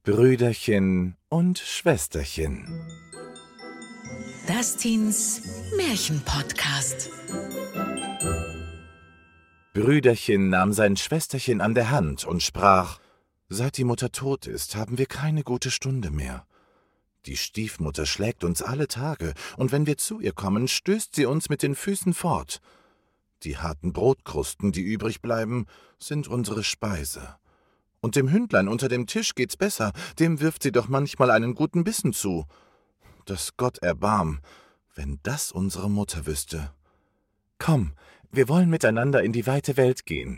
Brüderchen und Schwesterchen. Dustins Märchenpodcast. Brüderchen nahm sein Schwesterchen an der Hand und sprach: »Seit die Mutter tot ist, haben wir keine gute Stunde mehr. Die Stiefmutter schlägt uns alle Tage, und wenn wir zu ihr kommen, stößt sie uns mit den Füßen fort. Die harten Brotkrusten, die übrig bleiben, sind unsere Speise. Und dem Hündlein unter dem Tisch geht's besser, dem wirft sie doch manchmal einen guten Bissen zu. Dass Gott erbarm, wenn das unsere Mutter wüsste. Komm, wir wollen miteinander in die weite Welt gehen.«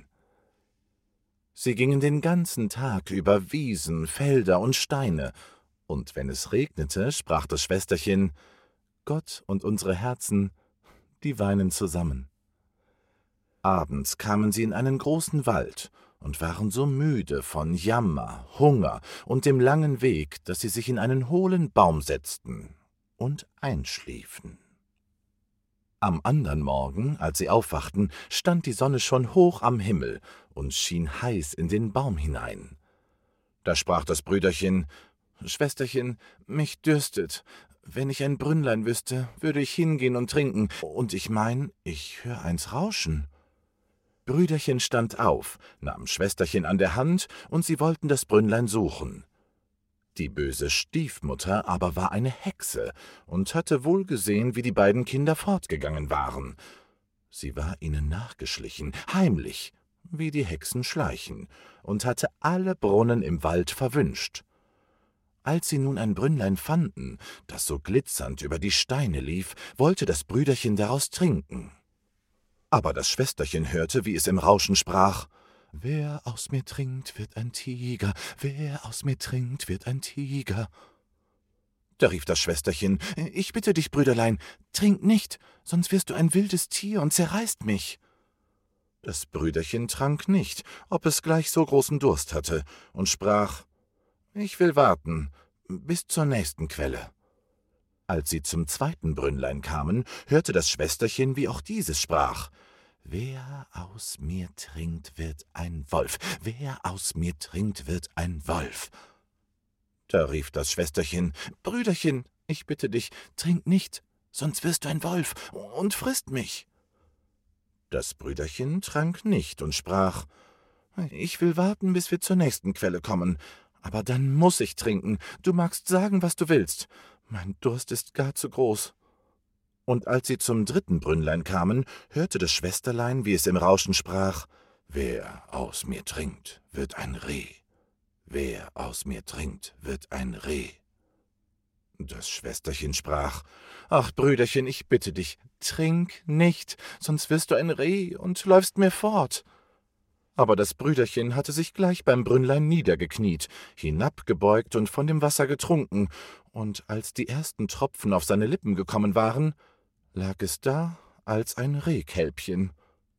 Sie gingen den ganzen Tag über Wiesen, Felder und Steine, und wenn es regnete, sprach das Schwesterchen: »Gott und unsere Herzen, die weinen zusammen.« Abends kamen sie in einen großen Wald und waren so müde von Jammer, Hunger und dem langen Weg, dass sie sich in einen hohlen Baum setzten und einschliefen. Am andern Morgen, als sie aufwachten, stand die Sonne schon hoch am Himmel und schien heiß in den Baum hinein. Da sprach das Brüderchen: »Schwesterchen, mich dürstet. Wenn ich ein Brünnlein wüsste, würde ich hingehen und trinken, und ich mein, ich hör eins rauschen.« Brüderchen stand auf, nahm Schwesterchen an der Hand, und sie wollten das Brünnlein suchen. Die böse Stiefmutter aber war eine Hexe und hatte wohl gesehen, wie die beiden Kinder fortgegangen waren. Sie war ihnen nachgeschlichen, heimlich, wie die Hexen schleichen, und hatte alle Brunnen im Wald verwünscht. Als sie nun ein Brünnlein fanden, das so glitzernd über die Steine lief, wollte das Brüderchen daraus trinken. Aber das Schwesterchen hörte, wie es im Rauschen sprach: »Wer aus mir trinkt, wird ein Tiger, wer aus mir trinkt, wird ein Tiger.« Da rief das Schwesterchen: »Ich bitte dich, Brüderlein, trink nicht, sonst wirst du ein wildes Tier und zerreißt mich.« Das Brüderchen trank nicht, ob es gleich so großen Durst hatte, und sprach: »Ich will warten, bis zur nächsten Quelle.« Als sie zum zweiten Brünnlein kamen, hörte das Schwesterchen, wie auch dieses sprach: »Wer aus mir trinkt, wird ein Wolf, wer aus mir trinkt, wird ein Wolf.« Da rief das Schwesterchen: »Brüderchen, ich bitte dich, trink nicht, sonst wirst du ein Wolf und frisst mich.« Das Brüderchen trank nicht und sprach: »Ich will warten, bis wir zur nächsten Quelle kommen, aber dann muß ich trinken, du magst sagen, was du willst, mein Durst ist gar zu groß.« Und als sie zum dritten Brünnlein kamen, hörte das Schwesterlein, wie es im Rauschen sprach: »Wer aus mir trinkt, wird ein Reh, wer aus mir trinkt, wird ein Reh.« Das Schwesterchen sprach: »Ach, Brüderchen, ich bitte dich, trink nicht, sonst wirst du ein Reh und läufst mir fort.« Aber das Brüderchen hatte sich gleich beim Brünnlein niedergekniet, hinabgebeugt und von dem Wasser getrunken, und als die ersten Tropfen auf seine Lippen gekommen waren, lag es da als ein Rehkälbchen.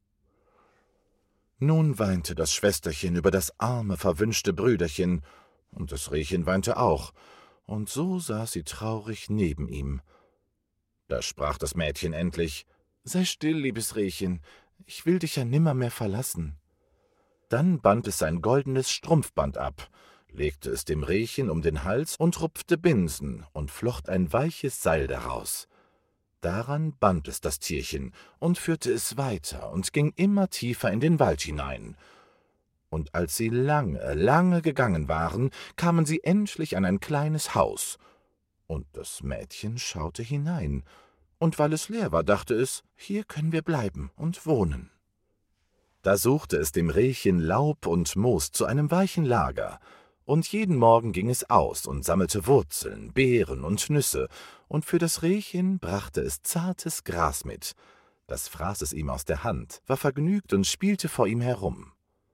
Nun weinte das Schwesterchen über das arme, verwünschte Brüderchen, und das Rehchen weinte auch, und so saß sie traurig neben ihm. Da sprach das Mädchen endlich: »Sei still, liebes Rehchen, ich will dich ja nimmermehr verlassen.« Dann band es sein goldenes Strumpfband ab, legte es dem Rehchen um den Hals und rupfte Binsen und flocht ein weiches Seil daraus. Daran band es das Tierchen und führte es weiter und ging immer tiefer in den Wald hinein. Und als sie lange, lange gegangen waren, kamen sie endlich an ein kleines Haus. Und das Mädchen schaute hinein, und weil es leer war, dachte es: »Hier können wir bleiben und wohnen.« Da suchte es dem Rehchen Laub und Moos zu einem weichen Lager, und jeden Morgen ging es aus und sammelte Wurzeln, Beeren und Nüsse, und für das Rehchen brachte es zartes Gras mit. Das fraß es ihm aus der Hand, war vergnügt und spielte vor ihm herum.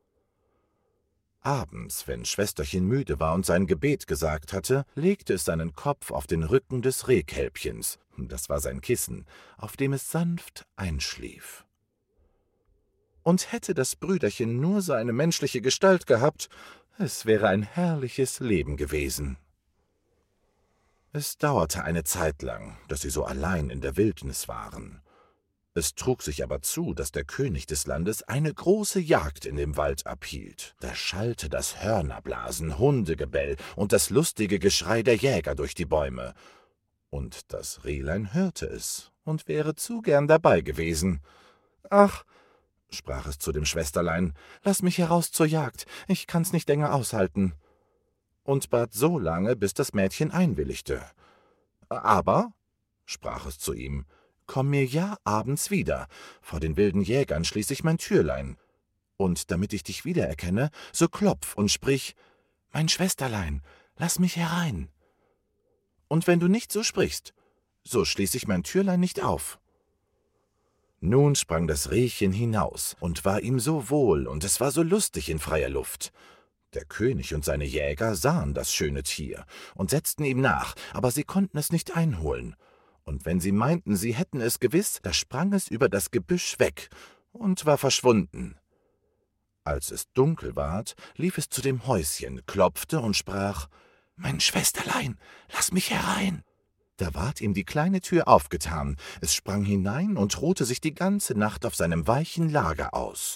Abends, wenn Schwesterchen müde war und sein Gebet gesagt hatte, legte es seinen Kopf auf den Rücken des Rehkälbchens, das war sein Kissen, auf dem es sanft einschlief. Und hätte das Brüderchen nur seine menschliche Gestalt gehabt, es wäre ein herrliches Leben gewesen. Es dauerte eine Zeit lang, dass sie so allein in der Wildnis waren. Es trug sich aber zu, dass der König des Landes eine große Jagd in dem Wald abhielt. Da schallte das Hörnerblasen, Hundegebell und das lustige Geschrei der Jäger durch die Bäume. Und das Rehlein hörte es und wäre zu gern dabei gewesen. »Ach«, sprach es zu dem Schwesterlein, »lass mich heraus zur Jagd, ich kann's nicht länger aushalten«, und bat so lange, bis das Mädchen einwilligte. »Aber«, sprach es zu ihm, »komm mir ja abends wieder, vor den wilden Jägern schließ ich mein Türlein, und damit ich dich wiedererkenne, so klopf und sprich, »Mein Schwesterlein, lass mich herein«, und wenn du nicht so sprichst, so schließ ich mein Türlein nicht auf.« Nun sprang das Rehchen hinaus, und war ihm so wohl, und es war so lustig in freier Luft. Der König und seine Jäger sahen das schöne Tier und setzten ihm nach, aber sie konnten es nicht einholen. Und wenn sie meinten, sie hätten es gewiss, da sprang es über das Gebüsch weg und war verschwunden. Als es dunkel ward, lief es zu dem Häuschen, klopfte und sprach, »Mein Schwesterlein, lass mich herein!« Da ward ihm die kleine Tür aufgetan, es sprang hinein und ruhte sich die ganze Nacht auf seinem weichen Lager aus.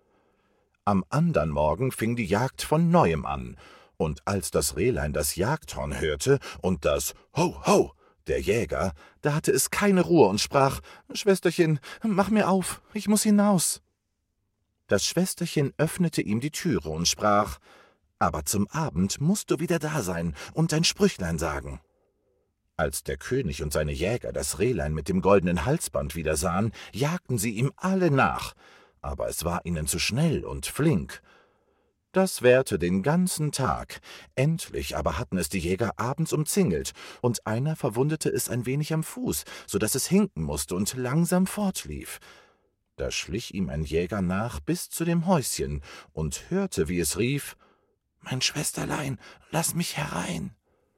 Am andern Morgen fing die Jagd von Neuem an, und als das Rehlein das Jagdhorn hörte und das »Ho, ho« der Jäger, da hatte es keine Ruhe und sprach, »Schwesterchen, mach mir auf, ich muß hinaus.« Das Schwesterchen öffnete ihm die Türe und sprach, »Aber zum Abend mußt du wieder da sein und dein Sprüchlein sagen.« Als der König und seine Jäger das Rehlein mit dem goldenen Halsband wieder sahen, jagten sie ihm alle nach, aber es war ihnen zu schnell und flink. Das währte den ganzen Tag, endlich aber hatten es die Jäger abends umzingelt, und einer verwundete es ein wenig am Fuß, so daß es hinken mußte und langsam fortlief. Da schlich ihm ein Jäger nach bis zu dem Häuschen und hörte, wie es rief, »Mein Schwesterlein, lass mich herein!«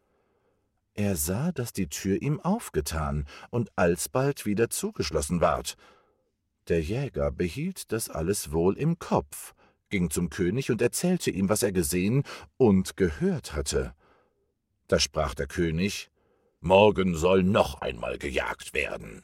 Er sah, daß die Tür ihm aufgetan und alsbald wieder zugeschlossen ward. Der Jäger behielt das alles wohl im Kopf, ging zum König und erzählte ihm, was er gesehen und gehört hatte. Da sprach der König, »Morgen soll noch einmal gejagt werden.«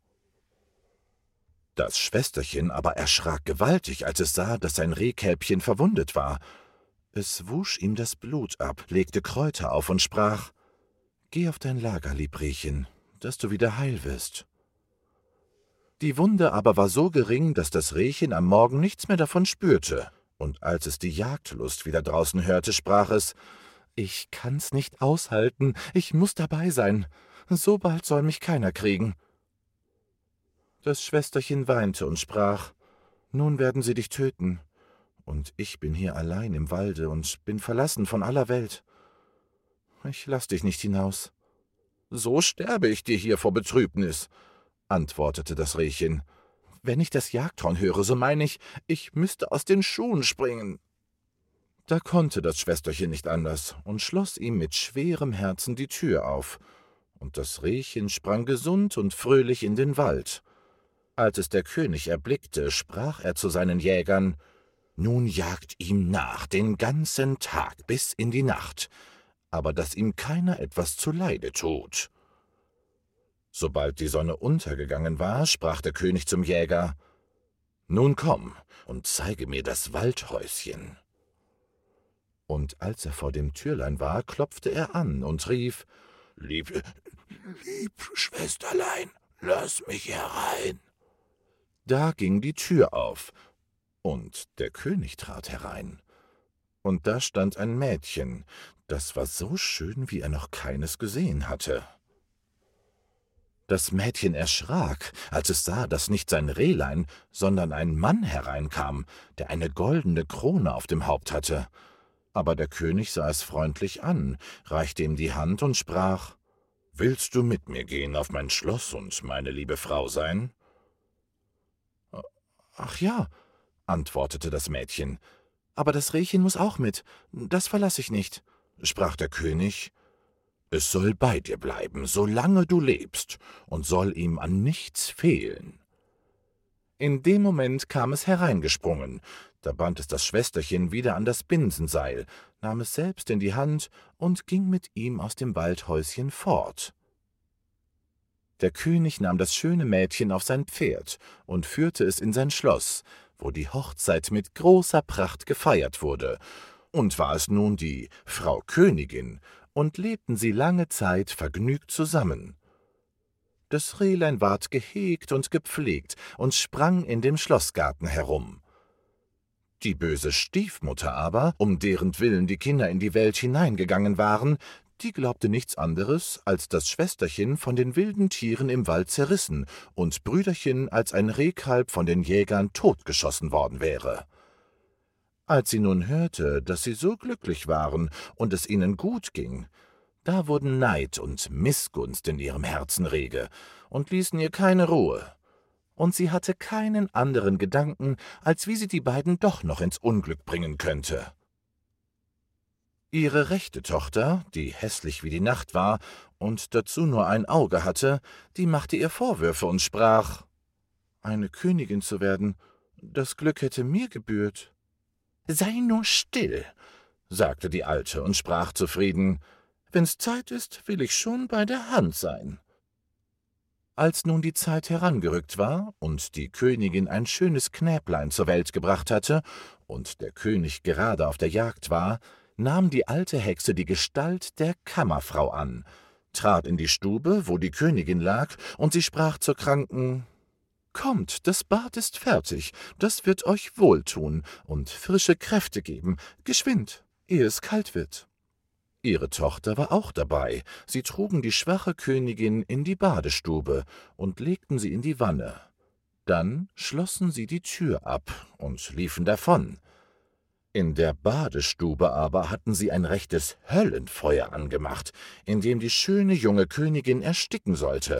Das Schwesterchen aber erschrak gewaltig, als es sah, daß sein Rehkälbchen verwundet war. Es wusch ihm das Blut ab, legte Kräuter auf und sprach, »Geh auf dein Lager, lieb Rehchen, dass du wieder heil wirst.« Die Wunde aber war so gering, daß das Rehchen am Morgen nichts mehr davon spürte, und als es die Jagdlust wieder draußen hörte, sprach es, »Ich kann's nicht aushalten, ich muß dabei sein, so bald soll mich keiner kriegen.« Das Schwesterchen weinte und sprach, »Nun werden sie dich töten, und ich bin hier allein im Walde und bin verlassen von aller Welt. Ich lass dich nicht hinaus.« »So sterbe ich dir hier vor Betrübnis«, antwortete das Rehchen. »Wenn ich das Jagdhorn höre, so meine ich, ich müsste aus den Schuhen springen.« Da konnte das Schwesterchen nicht anders und schloss ihm mit schwerem Herzen die Tür auf, und das Rehchen sprang gesund und fröhlich in den Wald. Als es der König erblickte, sprach er zu seinen Jägern, »Nun jagt ihm nach den ganzen Tag bis in die Nacht, aber dass ihm keiner etwas zuleide tut.« Sobald die Sonne untergegangen war, sprach der König zum Jäger, »Nun komm und zeige mir das Waldhäuschen.« Und als er vor dem Türlein war, klopfte er an und rief, »Lieb Schwesterlein, lass mich herein.« Da ging die Tür auf, und der König trat herein. Und da stand ein Mädchen, das war so schön, wie er noch keines gesehen hatte. Das Mädchen erschrak, als es sah, dass nicht sein Rehlein, sondern ein Mann hereinkam, der eine goldene Krone auf dem Haupt hatte. Aber der König sah es freundlich an, reichte ihm die Hand und sprach, »Willst du mit mir gehen auf mein Schloss und meine liebe Frau sein?« »Ach ja«, antwortete das Mädchen, »aber das Rehchen muß auch mit, das verlass ich nicht.« Sprach der König, »Es soll bei dir bleiben, solange du lebst, und soll ihm an nichts fehlen.« In dem Moment kam es hereingesprungen, da band es das Schwesterchen wieder an das Binsenseil, nahm es selbst in die Hand und ging mit ihm aus dem Waldhäuschen fort. Der König nahm das schöne Mädchen auf sein Pferd und führte es in sein Schloss, wo die Hochzeit mit großer Pracht gefeiert wurde, und war es nun die Frau Königin, und lebten sie lange Zeit vergnügt zusammen. Das Rehlein ward gehegt und gepflegt und sprang in dem Schlossgarten herum. Die böse Stiefmutter aber, um derentwillen die Kinder in die Welt hineingegangen waren, die glaubte nichts anderes, als dass Schwesterchen von den wilden Tieren im Wald zerrissen und Brüderchen als ein Rehkalb von den Jägern totgeschossen worden wäre. Als sie nun hörte, dass sie so glücklich waren und es ihnen gut ging, da wurden Neid und Missgunst in ihrem Herzen rege und ließen ihr keine Ruhe. Und sie hatte keinen anderen Gedanken, als wie sie die beiden doch noch ins Unglück bringen könnte. Ihre rechte Tochter, die hässlich wie die Nacht war und dazu nur ein Auge hatte, die machte ihr Vorwürfe und sprach: »Eine Königin zu werden, das Glück hätte mir gebührt.« »Sei nur still«, sagte die Alte und sprach zufrieden: »Wenn's Zeit ist, will ich schon bei der Hand sein.« Als nun die Zeit herangerückt war und die Königin ein schönes Knäblein zur Welt gebracht hatte und der König gerade auf der Jagd war, nahm die alte Hexe die Gestalt der Kammerfrau an, trat in die Stube, wo die Königin lag, und sie sprach zur Kranken: »Kommt, das Bad ist fertig, das wird euch wohltun und frische Kräfte geben, geschwind, ehe es kalt wird.« Ihre Tochter war auch dabei, sie trugen die schwache Königin in die Badestube und legten sie in die Wanne. Dann schlossen sie die Tür ab und liefen davon. In der Badestube aber hatten sie ein rechtes Höllenfeuer angemacht, in dem die schöne junge Königin ersticken sollte.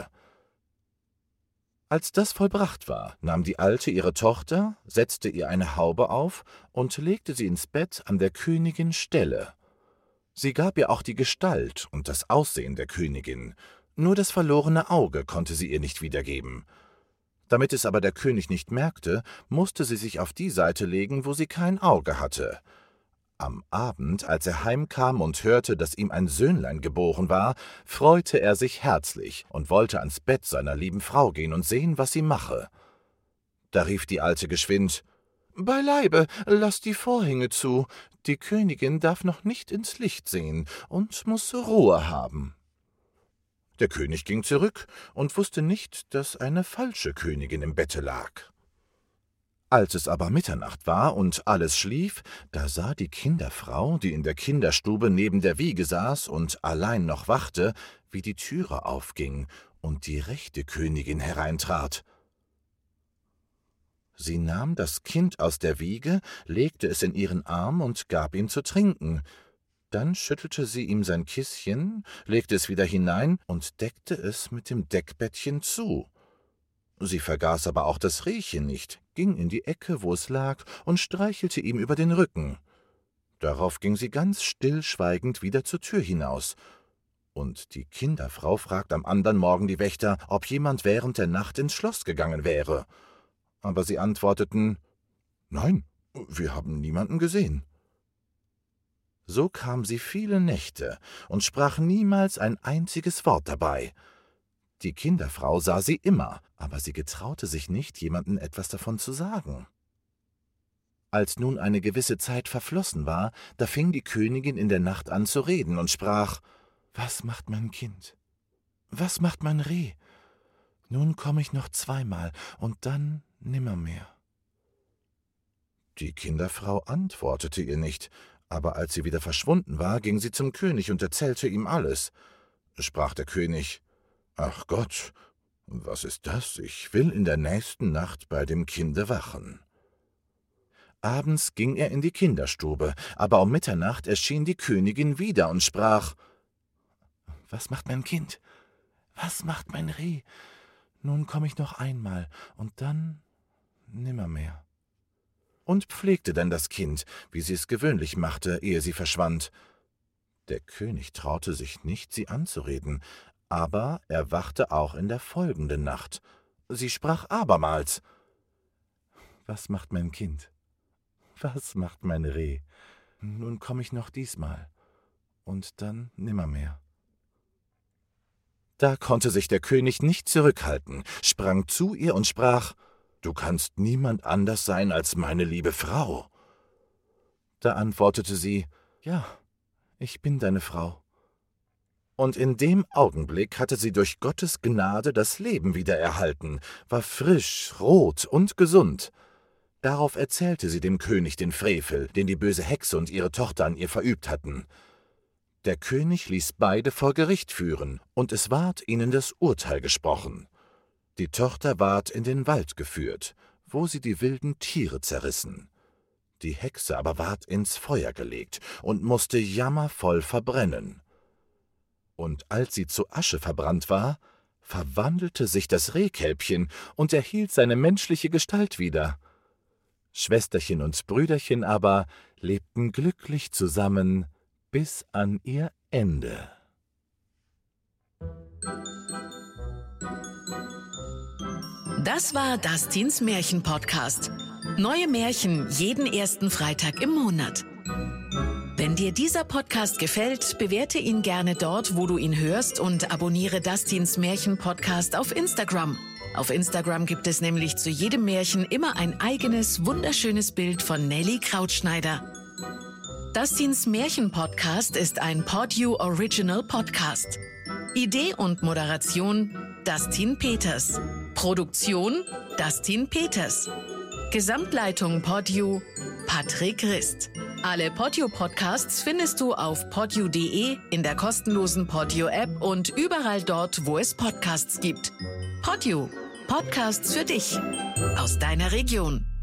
Als das vollbracht war, nahm die Alte ihre Tochter, setzte ihr eine Haube auf und legte sie ins Bett an der Königin Stelle. Sie gab ihr auch die Gestalt und das Aussehen der Königin, nur das verlorene Auge konnte sie ihr nicht wiedergeben. Damit es aber der König nicht merkte, musste sie sich auf die Seite legen, wo sie kein Auge hatte. Am Abend, als er heimkam und hörte, dass ihm ein Söhnlein geboren war, freute er sich herzlich und wollte ans Bett seiner lieben Frau gehen und sehen, was sie mache. Da rief die Alte geschwind: »Beileibe, lass die Vorhänge zu, die Königin darf noch nicht ins Licht sehen und muß Ruhe haben.« Der König ging zurück und wusste nicht, dass eine falsche Königin im Bette lag. Als es aber Mitternacht war und alles schlief, da sah die Kinderfrau, die in der Kinderstube neben der Wiege saß und allein noch wachte, wie die Türe aufging und die rechte Königin hereintrat. Sie nahm das Kind aus der Wiege, legte es in ihren Arm und gab ihm zu trinken. Dann schüttelte sie ihm sein Kissen, legte es wieder hinein und deckte es mit dem Deckbettchen zu. Sie vergaß aber auch das Rehchen nicht, ging in die Ecke, wo es lag, und streichelte ihm über den Rücken. Darauf ging sie ganz stillschweigend wieder zur Tür hinaus. Und die Kinderfrau fragt am andern Morgen die Wächter, ob jemand während der Nacht ins Schloss gegangen wäre. Aber sie antworteten: »Nein, wir haben niemanden gesehen.« So kam sie viele Nächte und sprach niemals ein einziges Wort dabei. Die Kinderfrau sah sie immer, aber sie getraute sich nicht, jemandem etwas davon zu sagen. Als nun eine gewisse Zeit verflossen war, da fing die Königin in der Nacht an zu reden und sprach: »Was macht mein Kind? Was macht mein Reh? Nun komm ich noch zweimal und dann nimmermehr.« Die Kinderfrau antwortete ihr nicht, aber als sie wieder verschwunden war, ging sie zum König und erzählte ihm alles. Sprach der König: »Ach Gott, was ist das? Ich will in der nächsten Nacht bei dem Kinde wachen.« Abends ging er in die Kinderstube, aber um Mitternacht erschien die Königin wieder und sprach: »Was macht mein Kind? Was macht mein Reh? Nun komm ich noch einmal und dann nimmermehr.« Und pflegte dann das Kind, wie sie es gewöhnlich machte, ehe sie verschwand. Der König traute sich nicht, sie anzureden, aber er wachte auch in der folgenden Nacht. Sie sprach abermals: »Was macht mein Kind? Was macht mein Reh? Nun komm ich noch diesmal und dann nimmermehr.« Da konnte sich der König nicht zurückhalten, sprang zu ihr und sprach: »Du kannst niemand anders sein als meine liebe Frau.« Da antwortete sie: »Ja, ich bin deine Frau.« Und in dem Augenblick hatte sie durch Gottes Gnade das Leben wiedererhalten, war frisch, rot und gesund. Darauf erzählte sie dem König den Frevel, den die böse Hexe und ihre Tochter an ihr verübt hatten. Der König ließ beide vor Gericht führen, und es ward ihnen das Urteil gesprochen. Die Tochter ward in den Wald geführt, wo sie die wilden Tiere zerrissen. Die Hexe aber ward ins Feuer gelegt und musste jammervoll verbrennen. Und als sie zu Asche verbrannt war, verwandelte sich das Rehkälbchen und erhielt seine menschliche Gestalt wieder. Schwesterchen und Brüderchen aber lebten glücklich zusammen bis an ihr Ende. Das war Dustins Märchen-Podcast. Neue Märchen jeden ersten Freitag im Monat. Wenn dir dieser Podcast gefällt, bewerte ihn gerne dort, wo du ihn hörst, und abonniere Dustins Märchen-Podcast auf Instagram. Auf Instagram gibt es nämlich zu jedem Märchen immer ein eigenes, wunderschönes Bild von Nelly Krautschneider. Dustins Märchen-Podcast ist ein PodU Original Podcast. Idee und Moderation Dustin Peters. Produktion Dustin Peters. Gesamtleitung PodU Patrick Rist. Alle PodU-Podcasts findest du auf podu.de, in der kostenlosen PodU-App und überall dort, wo es Podcasts gibt. PodU. Podcasts für dich. Aus deiner Region.